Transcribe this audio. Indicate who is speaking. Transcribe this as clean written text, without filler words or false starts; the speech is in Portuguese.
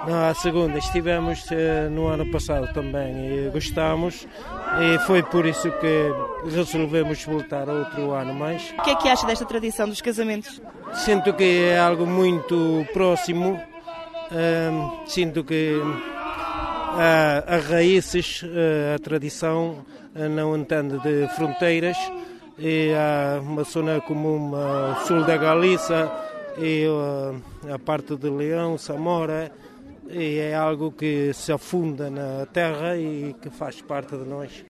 Speaker 1: Não, a segunda, estivemos no ano passado também e gostamos e foi por isso que resolvemos voltar outro ano mais.
Speaker 2: O que é que acha desta tradição dos casamentos?
Speaker 1: Sinto que é algo muito próximo, sinto que as raízes, a tradição não entende de fronteiras e há uma zona comum, sul da Galiza e a parte de Leão, Samora, e é algo que se afunda na terra e que faz parte de nós.